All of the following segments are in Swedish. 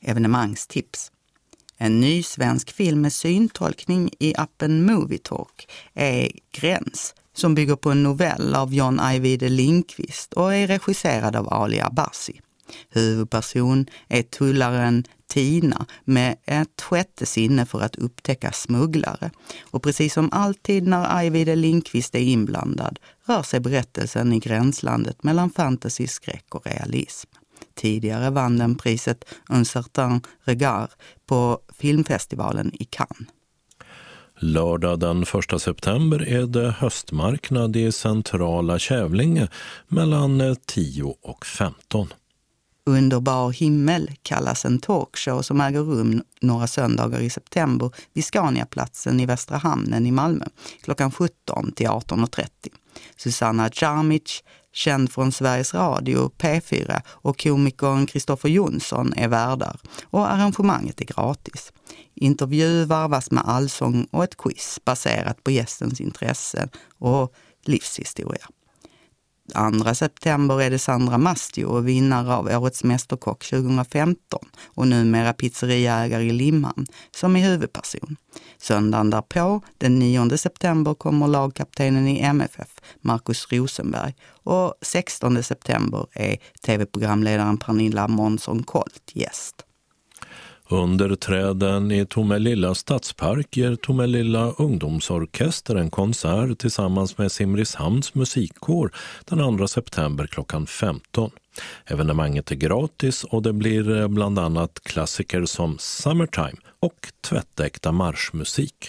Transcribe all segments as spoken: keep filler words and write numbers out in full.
Evenemangstips. En ny svensk film med syntolkning i appen Movie Talk är Gräns, som bygger på en novell av John Ajvide Lindqvist och är regisserad av Ali Abbasi. Huvudperson är tullaren Tina med ett sjätte sinne för att upptäcka smugglare. Och precis som alltid när Ajvide Lindqvist är inblandad rör sig berättelsen i gränslandet mellan fantasy, skräck och realism. Tidigare vann den priset Un certain regard på filmfestivalen i Cannes. Lördag den första september är det höstmarknad i centrala Kävlinge mellan tio och femton. Underbar himmel kallas en talkshow som äger rum några söndagar i september vid Scaniaplatsen i Västra Hamnen i Malmö klockan sjutton till arton och trettio. Susanna Jarmic, känd från Sveriges Radio, P fyra, och komikern Kristoffer Jonsson är värdar och arrangemanget är gratis. Intervju varvas med allsång och ett quiz baserat på gästens intresse och livshistoria. andra september är det Sandra Mastio, vinnare av Årets Mästerkock tjugohundrafemton och numera pizzeriaägare i Limhamn, som är huvudperson. Söndagen därpå, den nionde september, kommer lagkaptenen i M F F, Marcus Rosenberg, och sextonde september är tv-programledaren Pernilla Månsson-Colt gäst. Under träden i Tomelilla stadspark ger Tomelilla ungdomsorkester en konsert tillsammans med Simrishamns musikkår den andra september klockan femton. Evenemanget är gratis och det blir bland annat klassiker som Summertime och tvättäkta marschmusik.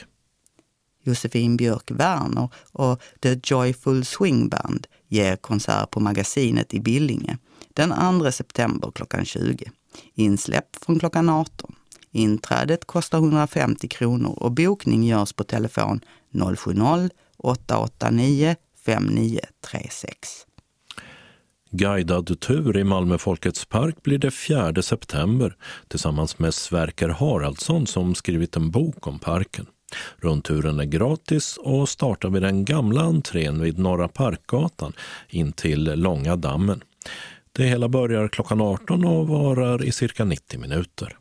Josefin Björk Werner och The Joyful Swing Band ger konsert på Magasinet i Billinge den andra september klockan tjugo. Insläpp från klockan arton. Inträdet kostar hundrafemtio kronor och bokning görs på telefon noll sju noll åtta åtta nio fem nio tre sex. Guidad tur i Malmö Folkets park blir det fjärde september tillsammans med Sverker Haraldsson som skrivit en bok om parken. Rundturen är gratis och startar vid den gamla entrén vid Norra Parkgatan in till Långa dammen. Det hela börjar klockan arton och varar i cirka nittio minuter.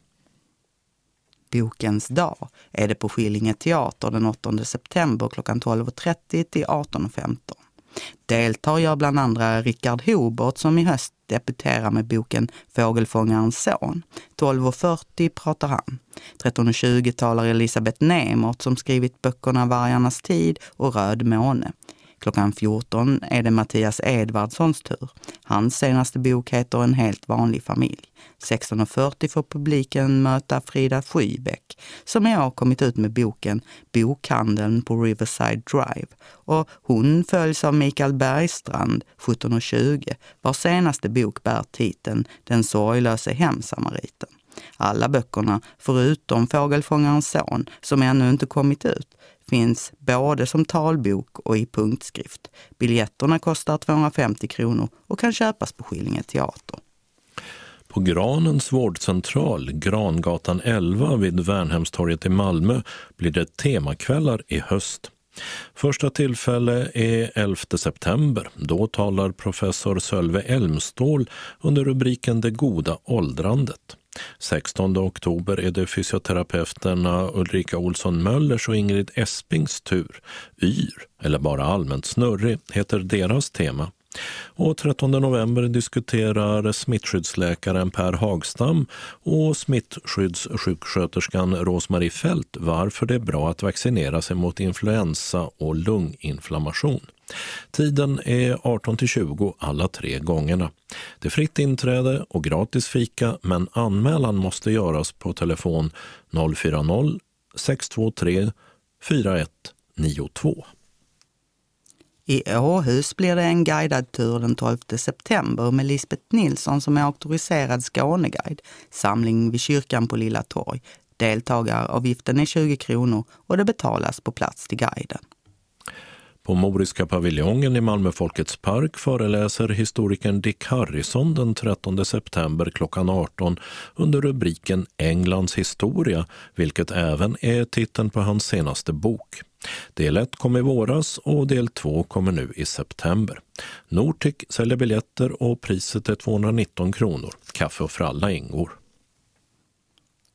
Bokens dag är det på Skillinge teater den åttonde september klockan tolv och trettio till arton och femton. Deltar gör bland andra Rickard Hobart som i höst debuterar med boken Fågelfångarens son. tolv och fyrtio pratar han. tretton och tjugo talar Elisabeth Nemert som skrivit böckerna Vargarnas tid och Röd måne. Klockan fjorton är det Mattias Edvardssons tur. Hans senaste bok heter En helt vanlig familj. sexton och fyrtio får publiken möta Frida Skybeck som i år kommit ut med boken Bokhandeln på Riverside Drive. Och hon följs av Mikael Bergstrand, sjutton och tjugo, vars senaste bok bär titeln Den sorglöse hemsamariten. Alla böckerna, förutom Fågelfångarens son, som ännu inte kommit ut, finns både som talbok och i punktskrift. Biljetterna kostar tvåhundrafemtio kronor och kan köpas på Skillinge teater. På Granens vårdcentral, Grangatan elva vid Värnhemstorget i Malmö, blir det temakvällar i höst. Första tillfälle är elfte september. Då talar professor Sölve Elmstål under rubriken Det goda åldrandet. sextonde oktober är det fysioterapeuterna Ulrika Olsson Möllers och Ingrid Espings tur. Yr, eller bara allmänt snurrig, heter deras tema. Och trettonde november diskuterar smittskyddsläkaren Per Hagstam och smittskyddssjuksköterskan Rosmarie Fält varför det är bra att vaccinera sig mot influensa och lunginflammation. Tiden är arton till tjugo alla tre gångerna. Det är fritt inträde och gratis fika, men anmälan måste göras på telefon noll fyra noll sex två tre fyra ett nio två. I Åhus blir det en guidad tur den tolfte september med Lisbeth Nilsson som är auktoriserad Skåneguide. Samling vid kyrkan på Lilla Torg. Deltagaravgiften är tjugo kronor och det betalas på plats till guiden. På Moriska paviljongen i Malmö Folkets park föreläser historikern Dick Harrison den trettonde september klockan arton under rubriken Englands historia, vilket även är titeln på hans senaste bok. Del ett kom i våras och del två kommer nu i september. Nortic säljer biljetter och priset är tvåhundranitton kronor. Kaffe och fralla ingår.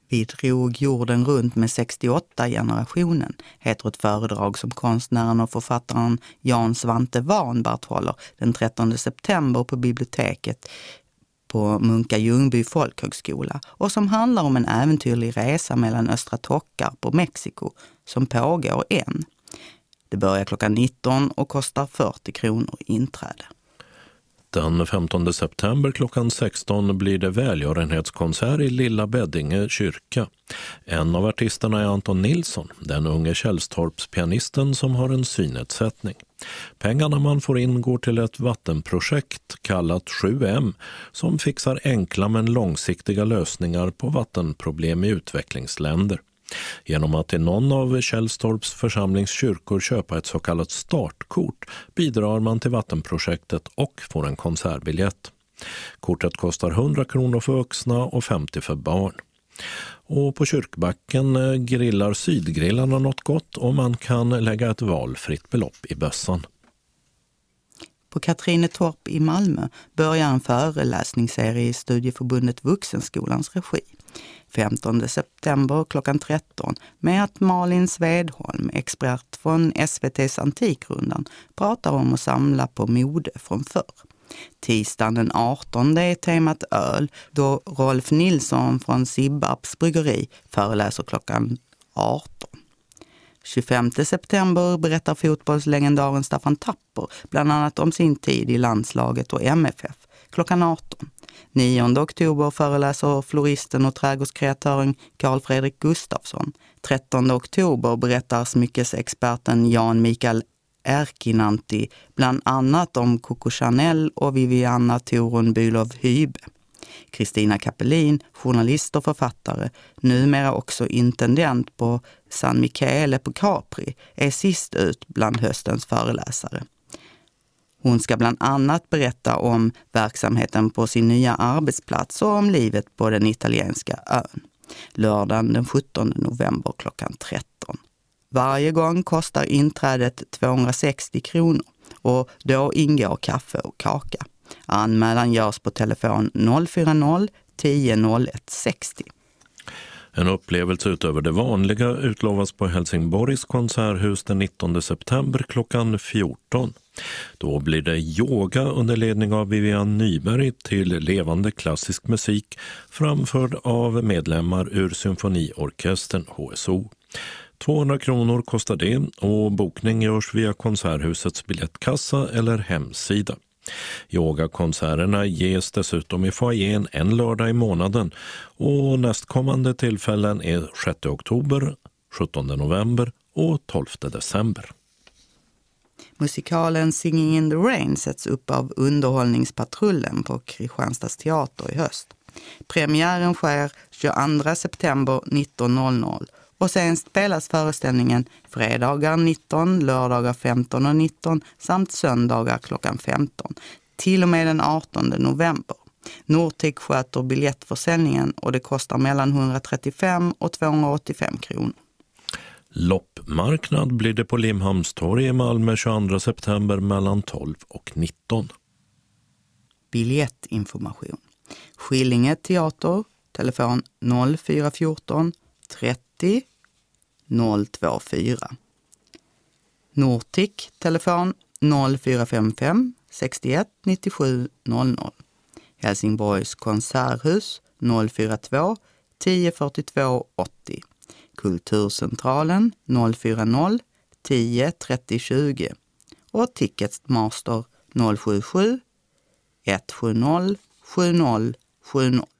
Vi drog jorden runt med sextioåtta-generationen, heter ett föredrag som konstnären och författaren Jan Svante Warnbart håller den trettonde september på biblioteket på Munka Ljungby folkhögskola och som handlar om en äventyrlig resa mellan Östra Tockarp och Mexiko som pågår än. Det börjar klockan nitton och kostar fyrtio kronor inträde. Den femtonde september klockan sexton blir det välgörenhetskonsert i Lilla Beddinge kyrka. En av artisterna är Anton Nilsson, den unge Källstorpspianisten som har en synnedsättning. Pengarna man får in går till ett vattenprojekt kallat sju M som fixar enkla men långsiktiga lösningar på vattenproblem i utvecklingsländer. Genom att i någon av Källstorps församlingskyrkor köpa ett så kallat startkort bidrar man till vattenprojektet och får en konsertbiljett. Kortet kostar hundra kronor för vuxna och femtio för barn. Och på kyrkbacken grillar sydgrillarna något gott och man kan lägga ett valfritt belopp i bössan. På Katrinetorp i Malmö börjar en föreläsningsserie i Studieförbundet Vuxenskolans regi. femtonde september klockan tretton med att Malin Svedholm, expert från S V T:s Antikrundan, pratar om att samla på mode från förr. Tisdagen den artonde är temat öl då Rolf Nilsson från Sibbarps bryggeri föreläser klockan arton. tjugofemte september berättar fotbollslegendaren Staffan Tapper bland annat om sin tid i landslaget och M F F klockan arton. nionde oktober föreläser floristen och trädgårdskreatören Carl Fredrik Gustafsson. trettonde oktober berättar smyckesexperten Jan Mikael Erkinanti bland annat om Coco Chanel och Viviana Torun Bylov Hybe. Kristina Kapelin, journalist och författare, numera också intendent på San Michele på Capri, är sist ut bland höstens föreläsare. Hon ska bland annat berätta om verksamheten på sin nya arbetsplats och om livet på den italienska ön. Lördagen den sjuttonde november klockan tretton. Varje gång kostar inträdet tvåhundrasextio kronor och då ingår kaffe och kaka. Anmälan görs på telefon noll fyra noll tio noll ett sextio. En upplevelse utöver det vanliga utlovas på Helsingborgs konserthus den nittonde september klockan fjorton. Då blir det yoga under ledning av Vivian Nyberg till levande klassisk musik framförd av medlemmar ur symfoniorkestern H S O. tvåhundra kronor kostar det och bokning görs via konserthusets biljettkassa eller hemsida. Yogakonserterna ges dessutom i foajén en lördag i månaden och nästkommande tillfällen är sjätte oktober, sjuttonde november och tolfte december. Musikalen Singing in the Rain sätts upp av Underhållningspatrullen på Kristianstads teater i höst. Premiären sker tjugoandra september nitton noll noll och sen spelas föreställningen fredagar nitton, lördagar femton och nitton samt söndagar klockan femton till och med den artonde november. Nortic sköter biljettförsäljningen och det kostar mellan etthundratrettiofem och tvåhundraåttiofem kronor. Loppmarknad blir det på Limhamnstorg i Malmö tjugoandra september mellan tolv och nitton. Biljettinformation. Skillinge teater, telefon noll fyra ett fyra trettio noll två fyra. Nortic, telefon noll fyra fem fem sextioett nittiosju noll noll. Helsingborgs konserthus noll fyra två tio fyrtiotvå åttio. Kulturcentralen noll fyra noll tio trettio tjugo och Ticketmaster noll sju sju ett sju noll sju noll sju noll.